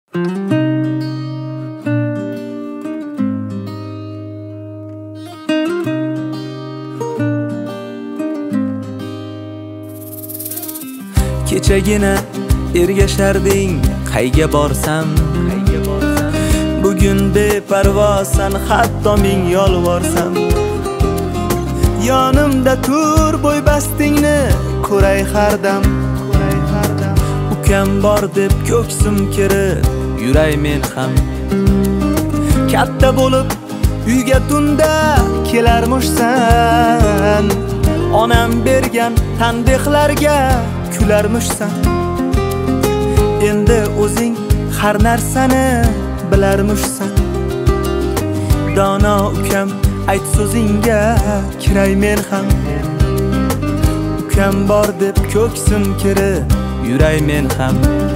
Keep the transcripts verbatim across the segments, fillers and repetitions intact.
Kechagina ergasharding qayga borsam, qayga borsam. Bugun beparvosan hatto ming yolvorsam. Yonimda tur bo'ybastingni ko'ray hardam, ko'ray hardam. Ukam bor deb ko'ksim kirib yuray men ham. Katta bo'lib uyga tunda kelarmishsan. Onam bergan tanbehlarga kularmishsan. Endi o'zing har narsani bilarmishsan. Dono ukam ayt so'zingga kiray men ham. Ukam bor deb ko'ksim kirib yuray men ham.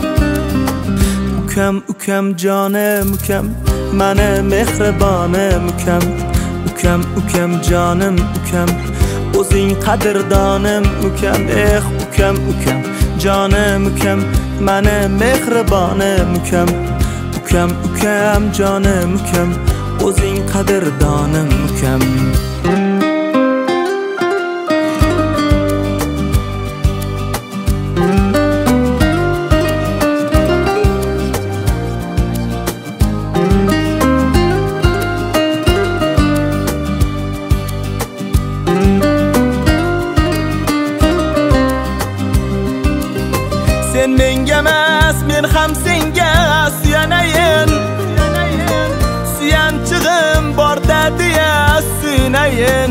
Ukam ukam jonim ukam, mani mehribonim ukam. Ukam ukam jonim ukam, o'zing qadrdonim ukam. Eh ukam ukam jonim ukam, mani mehribonim ukam. Ukam ukam jonim ukam, o'zing qadrdonim ukam. Sen menga emas, men ham senga suyanayin. Suyanchig'im borda deya suyunayin.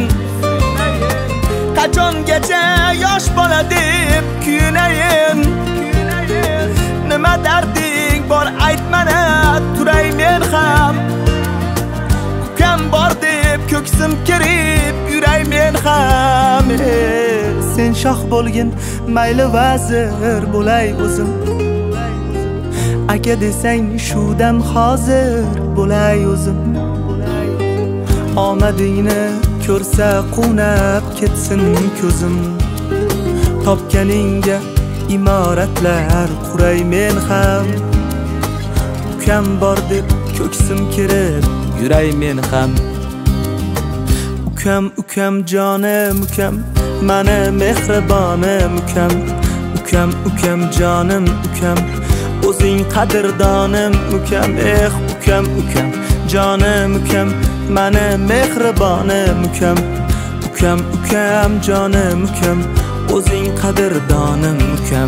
Qachongacha yosh bola deb kuyunayin. Nima darding bor ayt mana, turay men ham. Ukam bor deb ko'ksim kirib yuray men ham. Sen shoh bo'lgin, mayli vazir bo'lay o'zim. Aka desang shudam hozir bo'lay o'zim. Omadingni ko'rsa qunab ketsin ko'zim. Topganingga imoratlar quray men ham. Ukam bor deb ko'ksim kirib yuray men ham. Ukam ukam jonim ukam, mani mehribonim ukam. Ukam ukam jonim ukam, o'zing qadrdonim ukam. Eh ukam ukam jonim ukam, mani mehribonim ukam. Ukam ukam jonim ukam, o'zing qadrdonim ukam.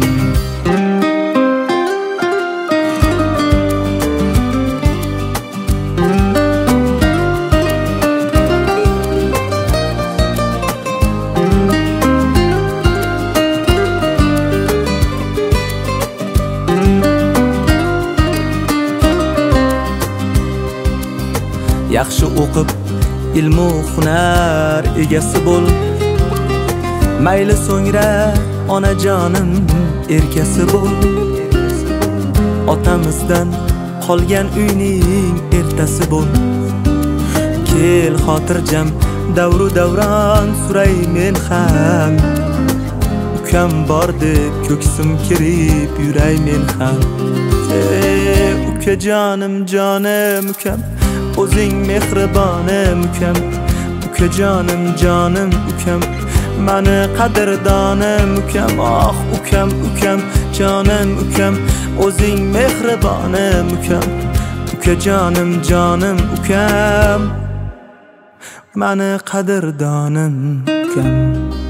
Yaxshi o'qib ilmu hunar egasi bo'l. Mayli so'ngra onajonim erkasi bo'l. Otamizdan qolgan uyning ertasi bo'l. Kel xotirjam davru davron suray men ham. Ukam bor deb ko'ksim kirib yuray men ham. Ey ukajonim jonim ukam, o'zing mehribonim ukam. Ukajonim jonim ukam, mani qadrdonim ukam. Oh ukam ukam jonim ukam, o'zing mehribonim ukam. Ukajonim jonim ukam, mani qadrdonim ukam.